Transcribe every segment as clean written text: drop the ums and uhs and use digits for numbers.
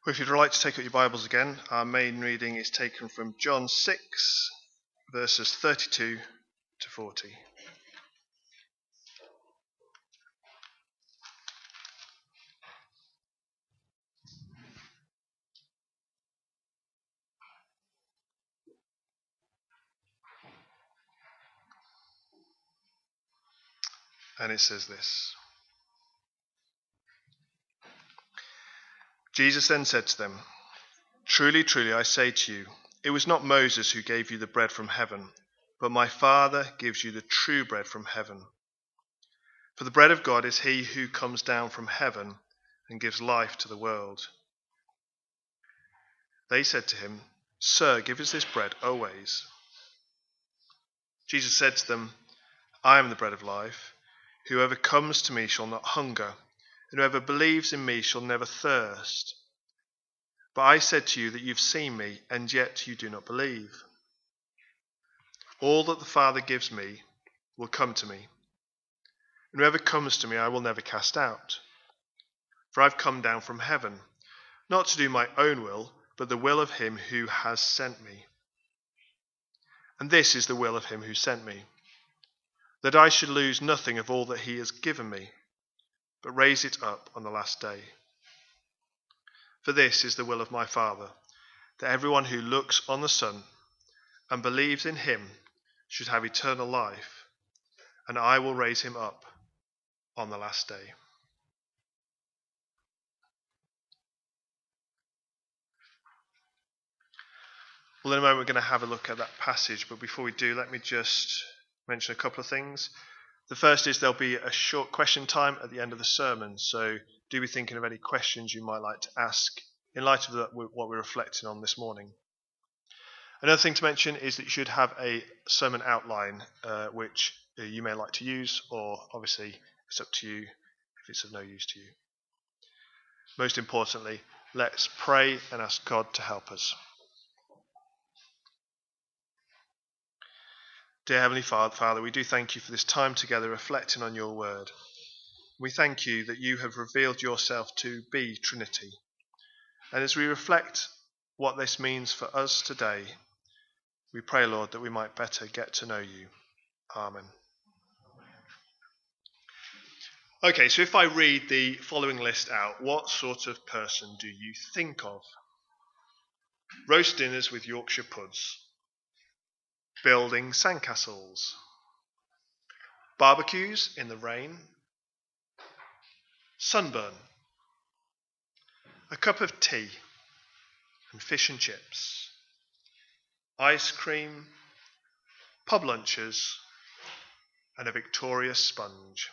Well, if you'd like to take up your Bibles again, our main reading is taken from John 6, verses 32 to 40. And it says this. Jesus then said to them, "Truly, truly, I say to you, it was not Moses who gave you the bread from heaven, but my Father gives you the true bread from heaven. For the bread of God is he who comes down from heaven and gives life to the world." They said to him, "Sir, give us this bread always." Jesus said to them, "I am the bread of life. Whoever comes to me shall not hunger, and whoever believes in me shall never thirst. But I said to you that you've seen me, and yet you do not believe. All that the Father gives me will come to me, and whoever comes to me I will never cast out. For I've come down from heaven, not to do my own will, but the will of him who has sent me. And this is the will of him who sent me, that I should lose nothing of all that he has given me, but raise it up on the last day. For this is the will of my Father, that everyone who looks on the Son and believes in him should have eternal life, and I will raise him up on the last day." Well, in a moment we're going to have a look at that passage, but before we do, let me just mention a couple of things. The first is there'll be a short question time at the end of the sermon, so do be thinking of any questions you might like to ask in light of what we're reflecting on this morning. Another thing to mention is that you should have a sermon outline which you may like to use, or obviously it's up to you if it's of no use to you. Most importantly, let's pray and ask God to help us. Dear Heavenly Father, we do thank you for this time together reflecting on your word. We thank you that you have revealed yourself to be Trinity. And as we reflect what this means for us today, we pray, Lord, that we might better get to know you. Amen. Okay, so if I read the following list out, what sort of person do you think of? Roast dinners with Yorkshire puds. Building sandcastles. Barbecues in the rain. Sunburn. A cup of tea and fish and chips. Ice cream. Pub lunches. And a Victoria sponge.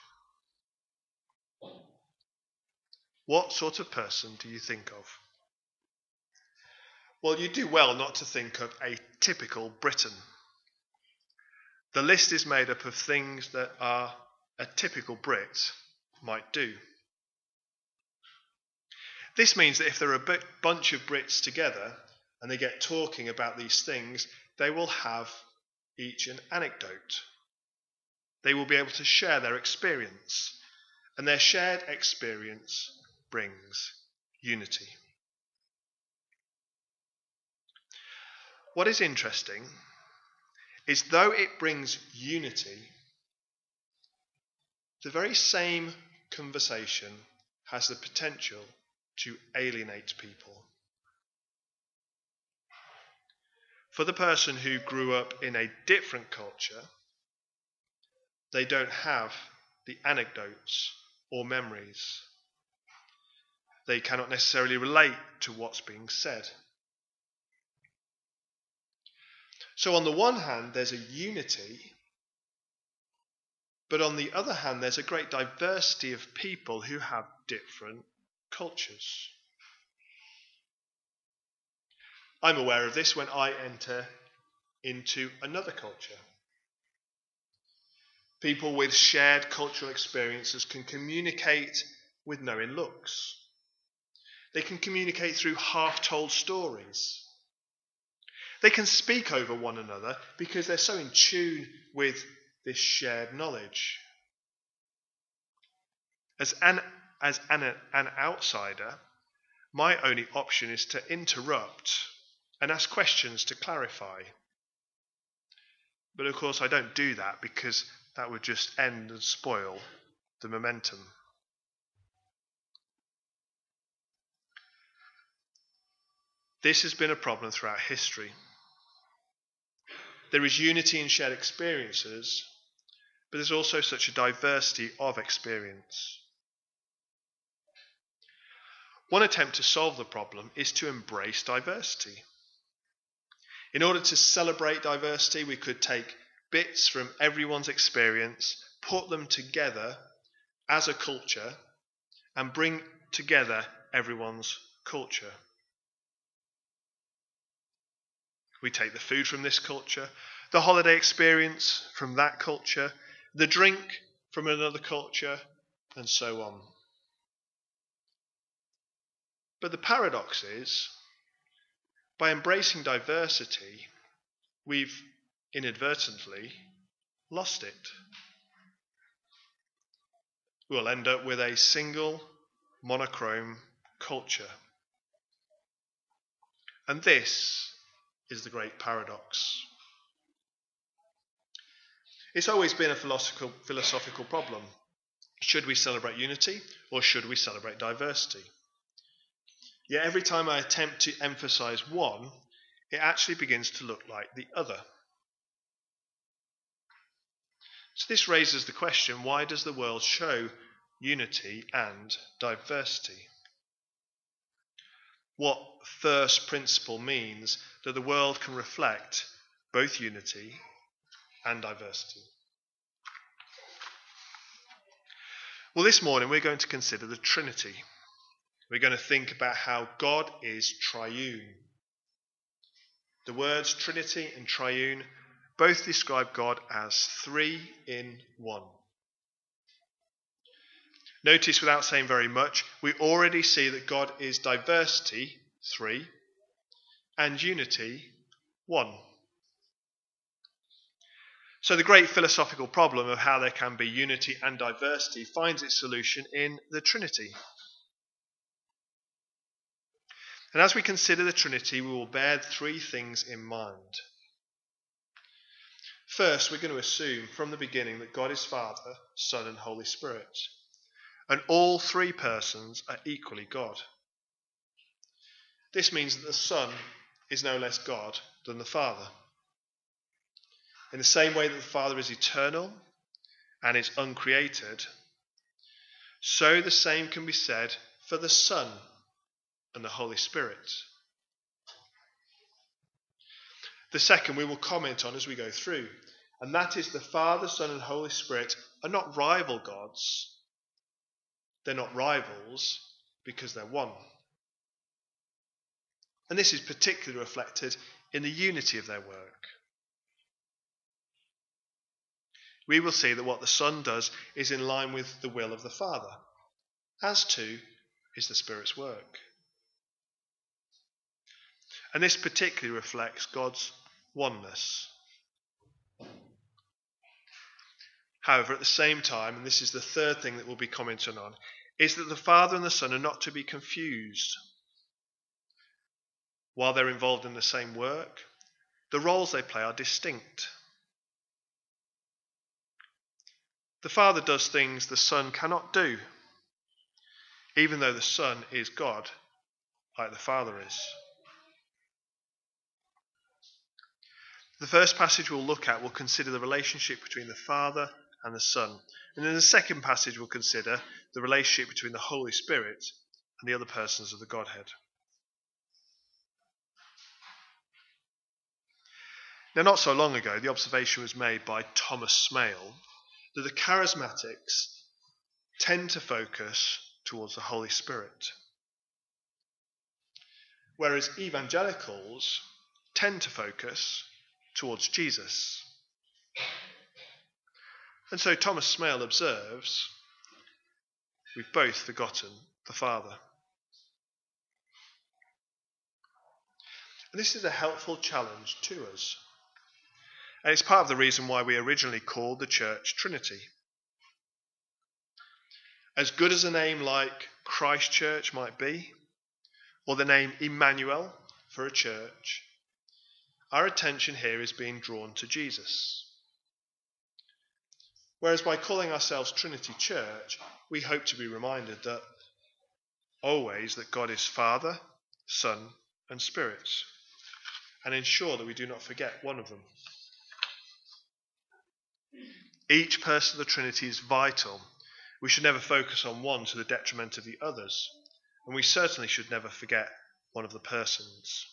What sort of person do you think of? Well, you do well not to think of a typical Briton. The list is made up of things that a typical Brit might do. This means that if there are a bunch of Brits together and they get talking about these things, they will have each an anecdote. They will be able to share their experience, and their shared experience brings unity. What is interesting is though it brings unity, the very same conversation has the potential to alienate people. For the person who grew up in a different culture, they don't have the anecdotes or memories. They cannot necessarily relate to what's being said. So on the one hand, there's a unity, but on the other hand, there's a great diversity of people who have different cultures. I'm aware of this when I enter into another culture. People with shared cultural experiences can communicate with knowing looks. They can communicate through half-told stories. They can speak over one another because they're so in tune with this shared knowledge. As an outsider, my only option is to interrupt and ask questions to clarify. But of course I don't do that because that would just end and spoil the momentum. This has been a problem throughout history. There is unity in shared experiences, but there's also such a diversity of experience. One attempt to solve the problem is to embrace diversity. In order to celebrate diversity, we could take bits from everyone's experience, put them together as a culture, and bring together everyone's culture. We take the food from this culture, the holiday experience from that culture, the drink from another culture, and so on. But the paradox is, by embracing diversity, we've inadvertently lost it. We'll end up with a single, monochrome culture. And this is the great paradox. It's always been a philosophical problem. Should we celebrate unity or should we celebrate diversity? Yet every time I attempt to emphasize one, it actually begins to look like the other. So this raises the question, why does the world show unity and diversity? What first principle means that the world can reflect both unity and diversity? Well, this morning we're going to consider the Trinity. We're going to think about how God is triune. The words Trinity and triune both describe God as three in one. Notice, without saying very much, we already see that God is diversity, 3, and unity, 1. So the great philosophical problem of how there can be unity and diversity finds its solution in the Trinity. And as we consider the Trinity, we will bear 3 things in mind. First, we're going to assume from the beginning that God is Father, Son, and Holy Spirit. And all 3 persons are equally God. This means that the Son is no less God than the Father. In the same way that the Father is eternal and is uncreated, so the same can be said for the Son and the Holy Spirit. The second we will comment on as we go through, and that is the Father, Son, and Holy Spirit are not rival gods. They're not rivals because they're one. And this is particularly reflected in the unity of their work. We will see that what the Son does is in line with the will of the Father, as too is the Spirit's work. And this particularly reflects God's oneness. However, at the same time, and this is the third thing that we'll be commenting on, is that the Father and the Son are not to be confused. While they're involved in the same work, the roles they play are distinct. The Father does things the Son cannot do, even though the Son is God, like the Father is. The first passage we'll look at will consider the relationship between the Father and the Son. And in the second passage we'll consider the relationship between the Holy Spirit and the other persons of the Godhead. Now, not so long ago, the observation was made by Thomas Smale that the charismatics tend to focus towards the Holy Spirit, whereas evangelicals tend to focus towards Jesus. And so Thomas Smale observes, we've both forgotten the Father. And this is a helpful challenge to us. And it's part of the reason why we originally called the church Trinity. As good as a name like Christ Church might be, or the name Emmanuel for a church, our attention here is being drawn to Jesus. Whereas by calling ourselves Trinity Church, we hope to be reminded that always that God is Father, Son, and Spirit, and ensure that we do not forget one of them. Each person of the Trinity is vital. We should never focus on one to the detriment of the others, and we certainly should never forget one of the persons.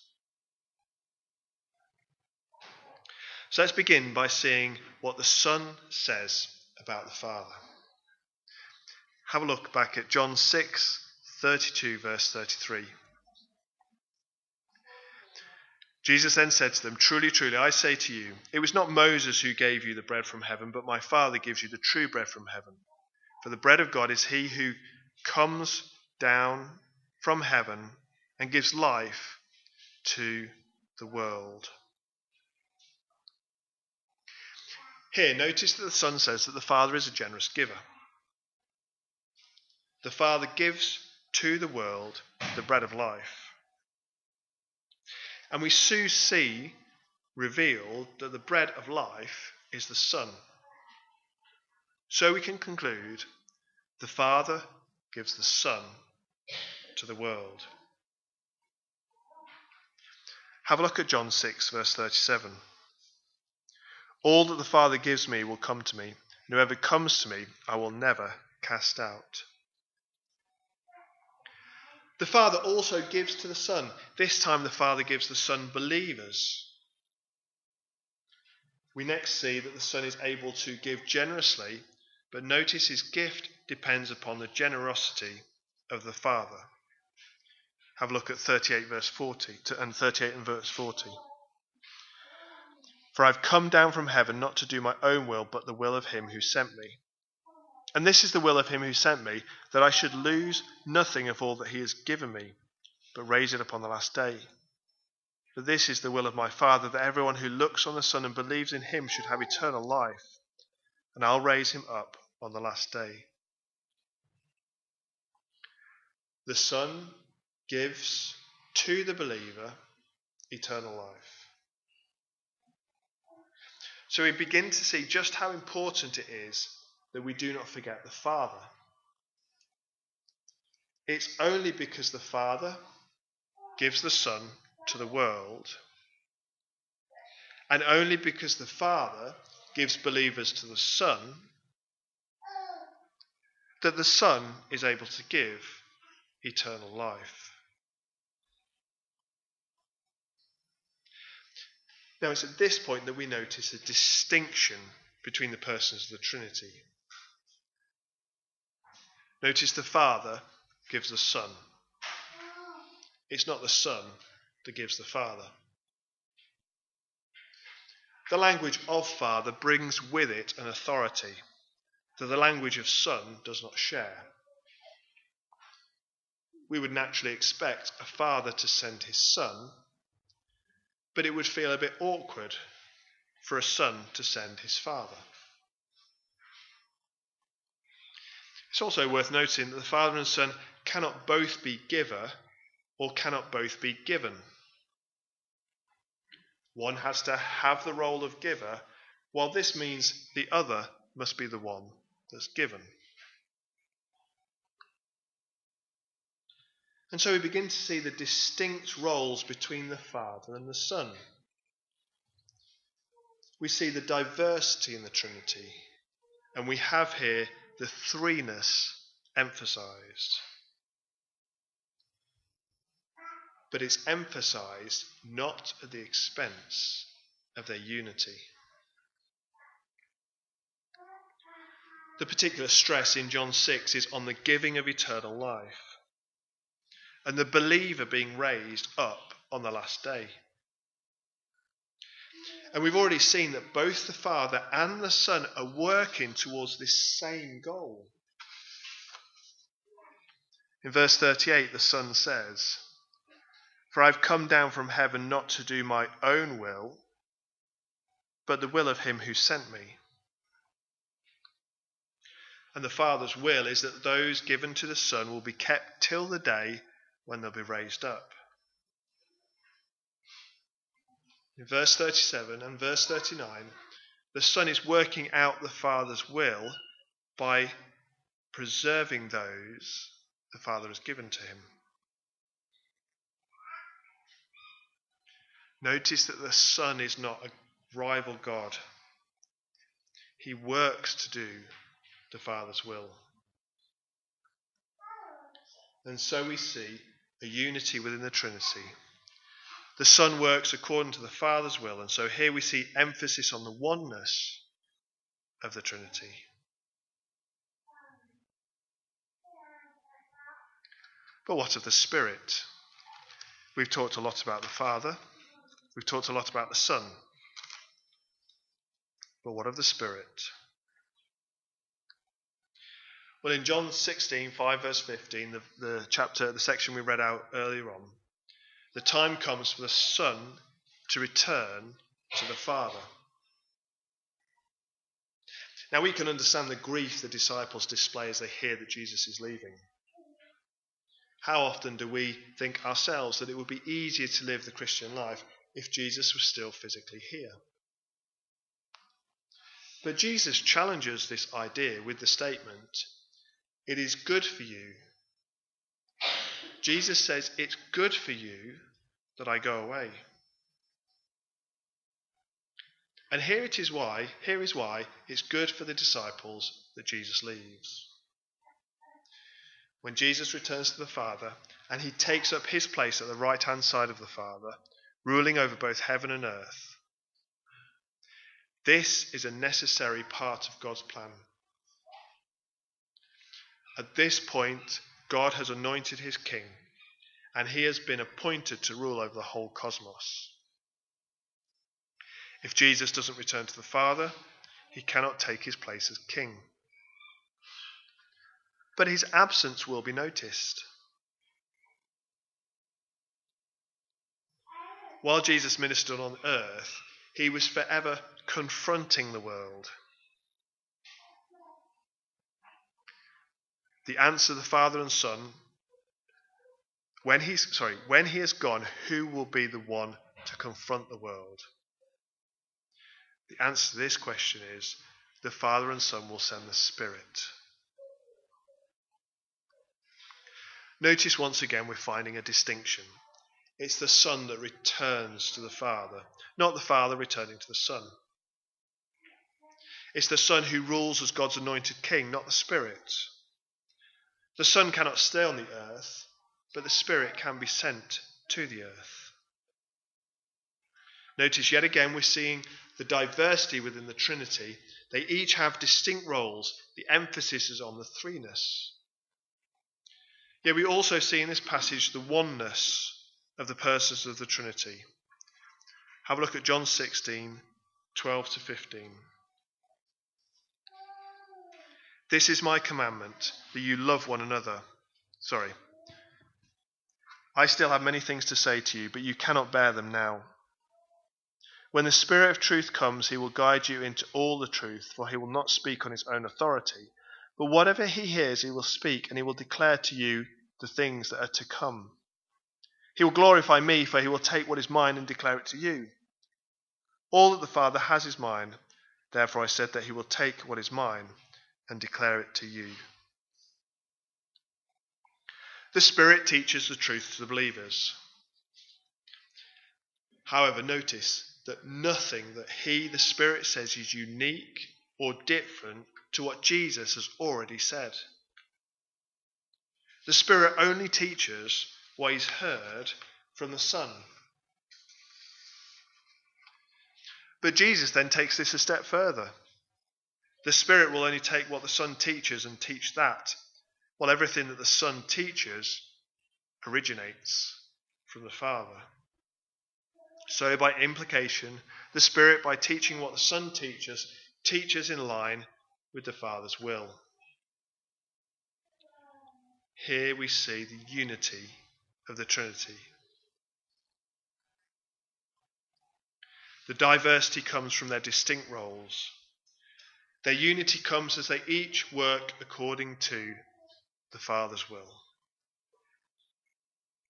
So let's begin by seeing what the Son says about the Father. Have a look back at John 6:32, verse 33. Jesus then said to them, "Truly, truly, I say to you, it was not Moses who gave you the bread from heaven, but my Father gives you the true bread from heaven. For the bread of God is he who comes down from heaven and gives life to the world." Here, notice that the Son says that the Father is a generous giver. The Father gives to the world the bread of life. And we soon see revealed that the bread of life is the Son. So we can conclude the Father gives the Son to the world. Have a look at John 6, verse 37. "All that the Father gives me will come to me, and whoever comes to me I will never cast out." The Father also gives to the Son. This time the Father gives the Son believers. We next see that the Son is able to give generously, but notice his gift depends upon the generosity of the Father. Have a look at 38 verse 40 and 38 and verse 40. "For I've come down from heaven not to do my own will, but the will of him who sent me. And this is the will of him who sent me, that I should lose nothing of all that he has given me, but raise it up on the last day. For this is the will of my Father, that everyone who looks on the Son and believes in him should have eternal life, and I'll raise him up on the last day." The Son gives to the believer eternal life. So we begin to see just how important it is that we do not forget the Father. It's only because the Father gives the Son to the world, and only because the Father gives believers to the Son, that the Son is able to give eternal life. Now it's at this point that we notice a distinction between the persons of the Trinity. Notice the Father gives the Son. It's not the Son that gives the Father. The language of Father brings with it an authority that the language of Son does not share. We would naturally expect a father to send his son, but it would feel a bit awkward for a son to send his father. It's also worth noting that the Father and Son cannot both be giver or cannot both be given. One has to have the role of giver, while this means the other must be the one that's given. And so we begin to see the distinct roles between the Father and the Son. We see the diversity in the Trinity, and we have here the threeness emphasized. But it's emphasized not at the expense of their unity. The particular stress in John 6 is on the giving of eternal life and the believer being raised up on the last day. And we've already seen that both the Father and the Son are working towards this same goal. In verse 38, the Son says, "For I've come down from heaven not to do my own will, but the will of him who sent me." And the Father's will is that those given to the Son will be kept till the day when they'll be raised up. In verse 37 and verse 39, the Son is working out the Father's will by preserving those the Father has given to him. Notice that the Son is not a rival God. He works to do the Father's will. And so we see a unity within the Trinity. The Son works according to the Father's will, and so here we see emphasis on the oneness of the Trinity. But what of the Spirit? We've talked a lot about the Father. We've talked a lot about the Son. But what of the Spirit? Well, in John 16, 5 verse 15, the section we read out earlier on, the time comes for the Son to return to the Father. Now we can understand the grief the disciples display as they hear that Jesus is leaving. How often do we think ourselves that it would be easier to live the Christian life if Jesus was still physically here? But Jesus challenges this idea with the statement, "It is good for you." Jesus says, "It's good for you that I go away." And here is why it's good for the disciples that Jesus leaves. When Jesus returns to the Father and he takes up his place at the right-hand side of the Father, ruling over both heaven and earth, this is a necessary part of God's plan. At this point, God has anointed his king, and he has been appointed to rule over the whole cosmos. If Jesus doesn't return to the Father, he cannot take his place as king. But his absence will be noticed. While Jesus ministered on earth, he was forever confronting the world. The answer, the Father and Son, when he is gone, who will be the one to confront the world? The answer to this question is the Father and Son will send the Spirit. Notice once again we're finding a distinction. It's the Son that returns to the Father, not the Father returning to the Son. It's the Son who rules as God's anointed king, not the Spirit. The Son cannot stay on the earth, but the Spirit can be sent to the earth. Notice yet again we're seeing the diversity within the Trinity. They each have distinct roles. The emphasis is on the threeness. Yet we also see in this passage the oneness of the persons of the Trinity. Have a look at John 16, 12 to 15. "This is my commandment, that you love one another." "I still have many things to say to you, but you cannot bear them now. When the Spirit of truth comes, he will guide you into all the truth, for he will not speak on his own authority. But whatever he hears, he will speak, and he will declare to you the things that are to come. He will glorify me, for he will take what is mine and declare it to you. All that the Father has is mine. Therefore I said that he will take what is mine and declare it to you." The Spirit teaches the truth to the believers. However, notice that nothing that the Spirit says is unique or different to what Jesus has already said. The Spirit only teaches what he's heard from the Son. But Jesus then takes this a step further. The Spirit will only take what the Son teaches and teach that, while everything that the Son teaches originates from the Father. So by implication, the Spirit, by teaching what the Son teaches in line with the Father's will. Here we see the unity of the Trinity. The diversity comes from their distinct roles. Their unity comes as they each work according to the Father's will.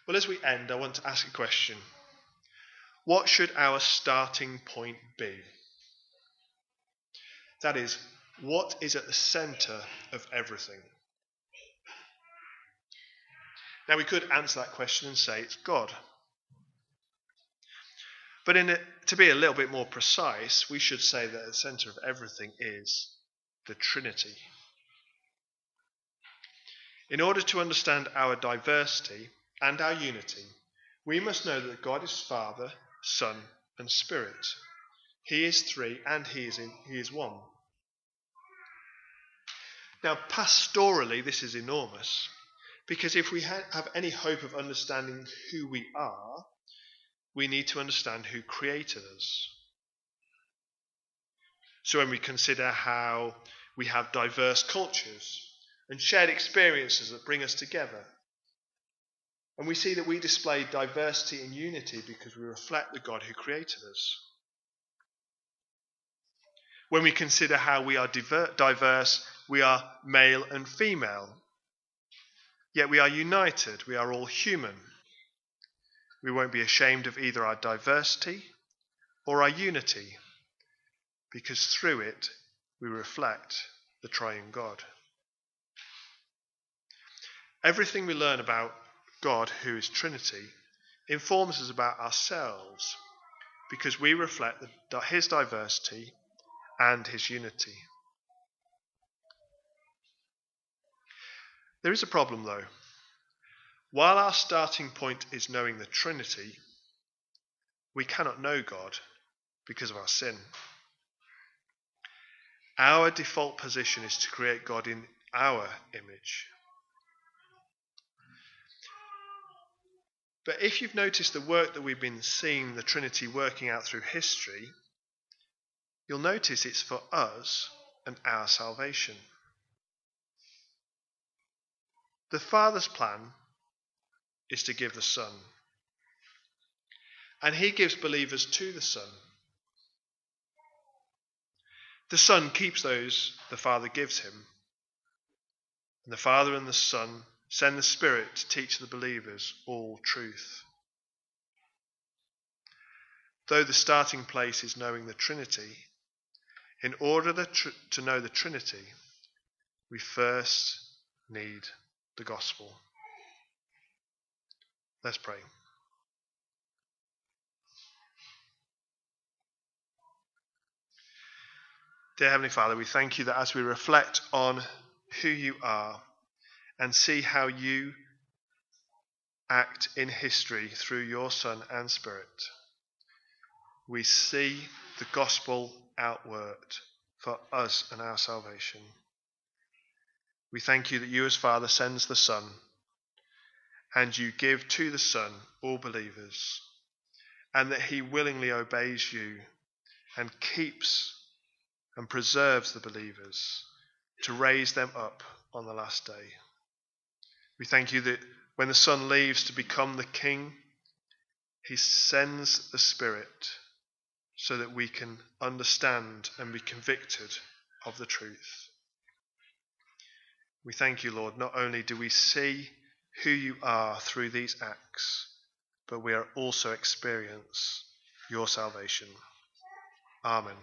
Well, as we end, I want to ask a question. What should our starting point be? That is, what is at the centre of everything? Now, we could answer that question and say it's God. But to be a little bit more precise, we should say that at the centre of everything is the Trinity. In order to understand our diversity and our unity, we must know that God is Father, Son, and Spirit. He is three and He is one. Now, pastorally, this is enormous, because if we have any hope of understanding who we are, we need to understand who created us. So when we consider how we have diverse cultures and shared experiences that bring us together, and we see that we display diversity and unity because we reflect the God who created us. When we consider how we are diverse, we are male and female. Yet we are united, we are all human. We won't be ashamed of either our diversity or our unity, because through it we reflect the triune God. Everything we learn about God, who is Trinity, informs us about ourselves, because we reflect His diversity and His unity. There is a problem, though. While our starting point is knowing the Trinity, we cannot know God because of our sin. Our default position is to create God in our image. But if you've noticed the work that we've been seeing the Trinity working out through history, you'll notice it's for us and our salvation. The Father's plan is to give the Son, and He gives believers to the Son. The Son keeps those the Father gives Him, and the Father and the Son send the Spirit to teach the believers all truth. Though the starting place is knowing the Trinity, in order to know the Trinity, we first need the gospel. Let's pray. Dear Heavenly Father, we thank you that as we reflect on who you are and see how you act in history through your Son and Spirit, we see the gospel outworked for us and our salvation. We thank you that you as Father sends the Son, and you give to the Son all believers, and that He willingly obeys you and keeps and preserves the believers to raise them up on the last day. We thank you that when the Son leaves to become the King, He sends the Spirit so that we can understand and be convicted of the truth. We thank you, Lord, not only do we see who you are through these acts, but we are also experience your salvation. Amen.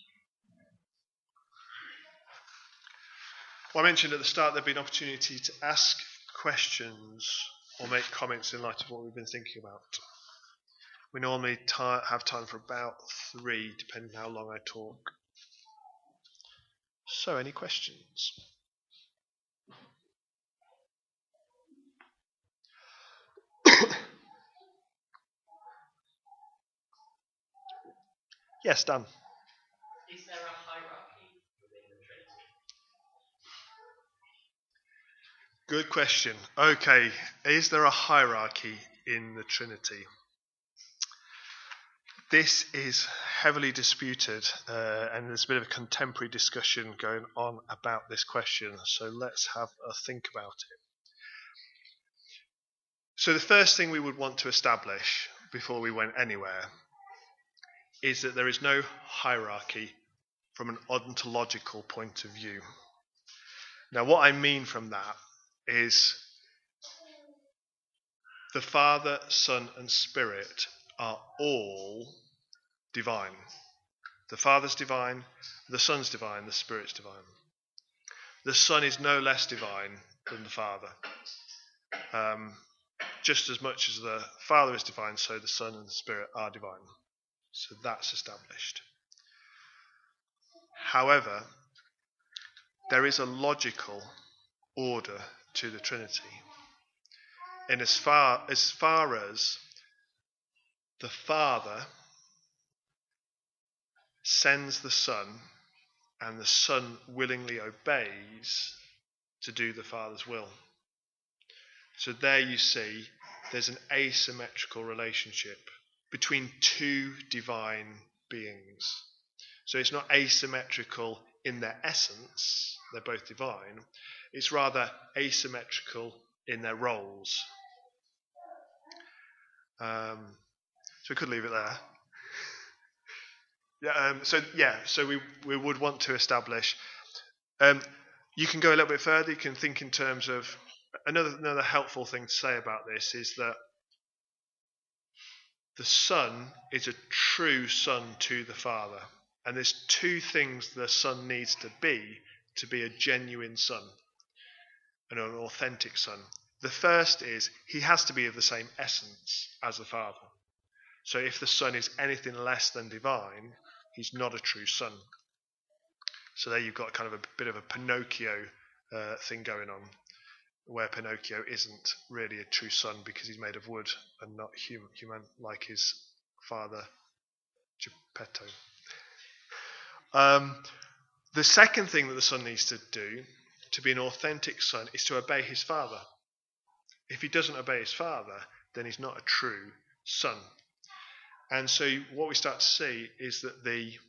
Well, I mentioned at the start there'd be an opportunity to ask questions or make comments in light of what we've been thinking about. We normally have time for about 3, depending on how long I talk. So, any questions? Yes, Dan. Is there a hierarchy within the Trinity? Good question. Okay, is there a hierarchy in the Trinity? This is heavily disputed, and there's a bit of a contemporary discussion going on about this question, so let's have a think about it. So the first thing we would want to establish before we went anywhere is that there is no hierarchy from an ontological point of view. Now, what I mean from that is The Father, Son, and Spirit are all divine. The Father's divine, the Son's divine, the Spirit's divine. The Son is no less divine than the Father. Just as much as the Father is divine, so the Son and the Spirit are divine. So that's established. However, there is a logical order to the Trinity. In as far as the Father sends the Son, and the Son willingly obeys to do the Father's will. So there you see there's an asymmetrical relationship between two divine beings. So it's not asymmetrical in their essence, they're both divine. It's rather asymmetrical in their roles. So we could leave it there. So we would want to establish. You can go a little bit further. You can think in terms of another helpful thing to say about this is that the Son is a true son to the Father, and there's two things the Son needs to be a genuine son and an authentic son. The first is he has to be of the same essence as the Father. So if the Son is anything less than divine, he's not a true son. So there you've got kind of a bit of a Pinocchio thing going on, where Pinocchio isn't really a true son because he's made of wood and not human like his father Geppetto. The second thing that the son needs to do to be an authentic son is to obey his father. If he doesn't obey his father, then he's not a true son. And so what we start to see is that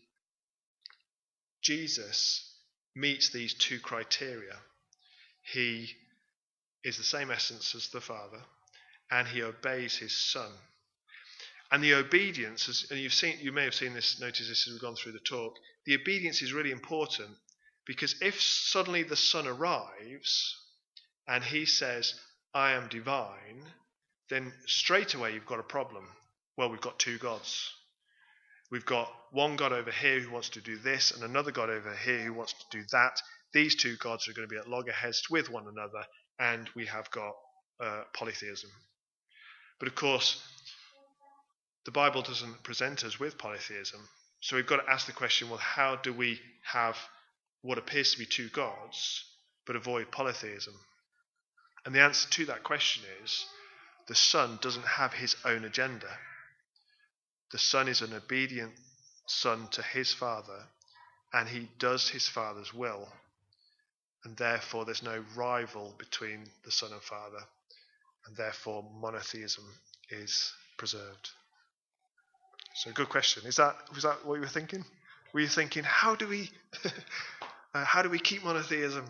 Jesus meets these two criteria. He is the same essence as the Father, and he obeys his Son. And the obedience, and you may have noticed this as we've gone through the talk, the obedience is really important, because if suddenly the Son arrives and he says, I am divine, then straight away you've got a problem. Well, we've got two gods. We've got one God over here who wants to do this, and another God over here who wants to do that. These two gods are going to be at loggerheads with one another, and we have got polytheism. But of course, the Bible doesn't present us with polytheism. So we've got to ask the question, well, how do we have what appears to be two gods, but avoid polytheism? And the answer to that question is, the Son doesn't have his own agenda. The Son is an obedient son to his Father, and he does his Father's will. And therefore there's no rival between the Son and Father, and therefore monotheism is preserved. So good question. Was that what you were thinking? Were you thinking, how do we keep monotheism?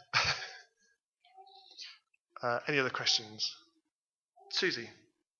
Any other questions? Susie.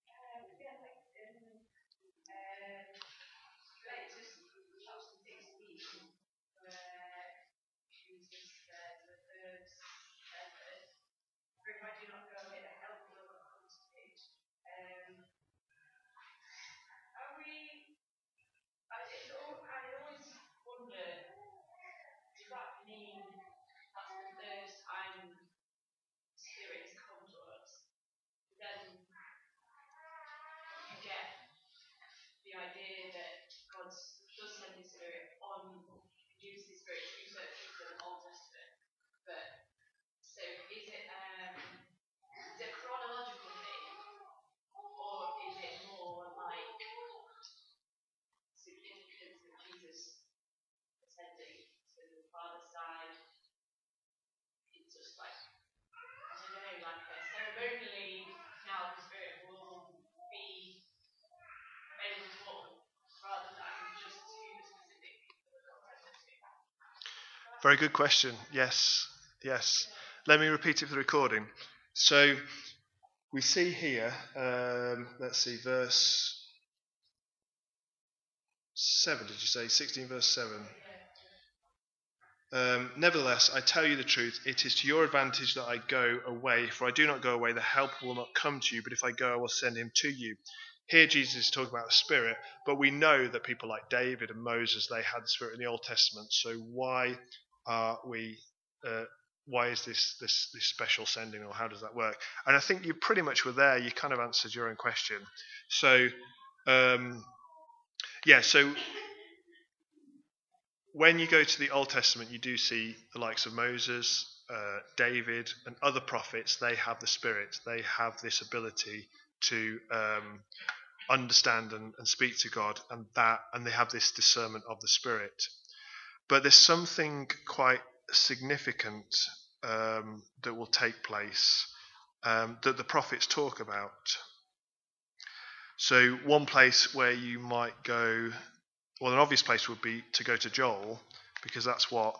Very good question. Yes. Let me repeat it for the recording. So we see here, verse 7, did you say? 16 verse 7. Nevertheless, I tell you the truth, it is to your advantage that I go away, for I do not go away, the helper will not come to you, but if I go, I will send him to you. Here Jesus is talking about the Spirit, but we know that people like David and Moses, they had the Spirit in the Old Testament, so why is this special sending, or how does that work? And I think you pretty much were there, you kind of answered your own question. So, so when you go to the Old Testament, you do see the likes of Moses, David, and other prophets. They have the Spirit. They have this ability to understand and speak to God, and they have this discernment of the Spirit. But there's something quite significant that will take place that the prophets talk about. So one place where you might go, well, an obvious place would be to go to Joel, because that's what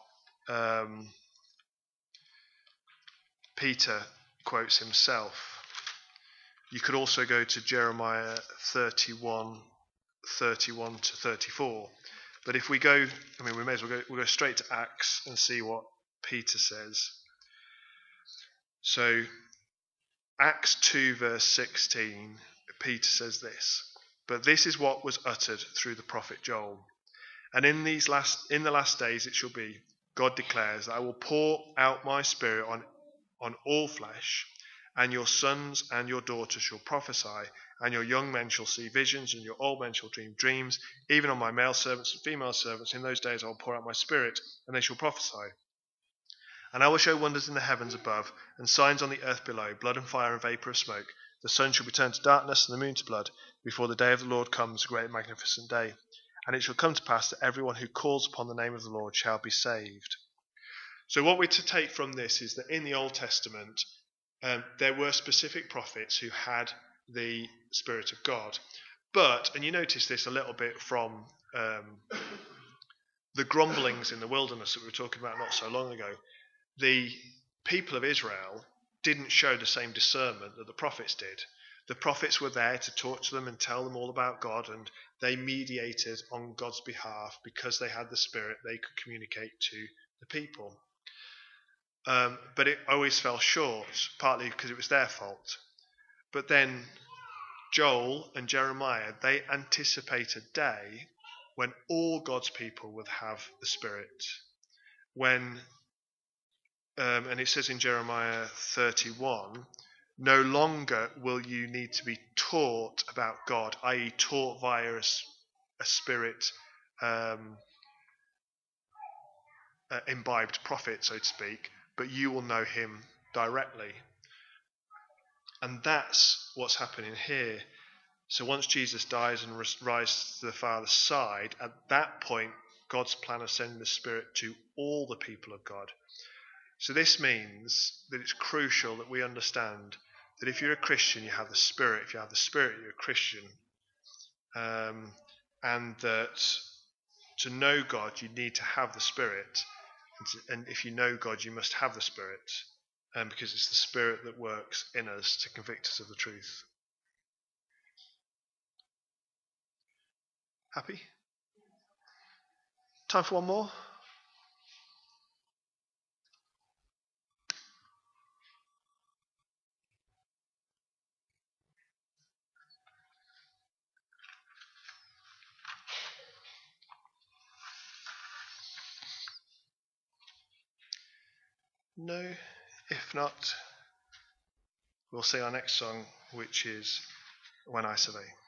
Peter quotes himself. You could also go to Jeremiah 31 to 34. But if we go, we may as well we'll go straight to Acts and see what Peter says. So, Acts 2 verse 16, Peter says this: "But this is what was uttered through the prophet Joel. And in the last days it shall be, God declares, that I will pour out my Spirit on all flesh, and your sons and your daughters shall prophesy, and your young men shall see visions, and your old men shall dream dreams. Even on my male servants and female servants, in those days I will pour out my Spirit, and they shall prophesy. And I will show wonders in the heavens above, and signs on the earth below, blood and fire and vapour of smoke. The sun shall be turned to darkness, and the moon to blood, before the day of the Lord comes, a great and magnificent day. And it shall come to pass that everyone who calls upon the name of the Lord shall be saved." So what we're to take from this is that in the Old Testament, there were specific prophets who had the Spirit of God. But, and you notice this a little bit from the grumblings in the wilderness that we were talking about not so long ago, the people of Israel didn't show the same discernment that the prophets did. The prophets were there to talk to them and tell them all about God, and they mediated on God's behalf. Because they had the Spirit, they could communicate to the people. But it always fell short, partly because it was their fault. But then Joel and Jeremiah, they anticipate a day when all God's people would have the Spirit. When, and it says in Jeremiah 31, "No longer will you need to be taught about God," i.e. taught via a Spirit imbibed prophet, so to speak, but you will know him directly. And that's what's happening here. So once Jesus dies and rises to the Father's side, at that point, God's plan of sending the Spirit to all the people of God. So this means that it's crucial that we understand that if you're a Christian, you have the Spirit. If you have the Spirit, you're a Christian. And that to know God, you need to have the Spirit. And if you know God, you must have the Spirit. Because it's the Spirit that works in us to convict us of the truth. Happy? Time for one more? No? If not, we'll sing our next song, which is "When I Survey."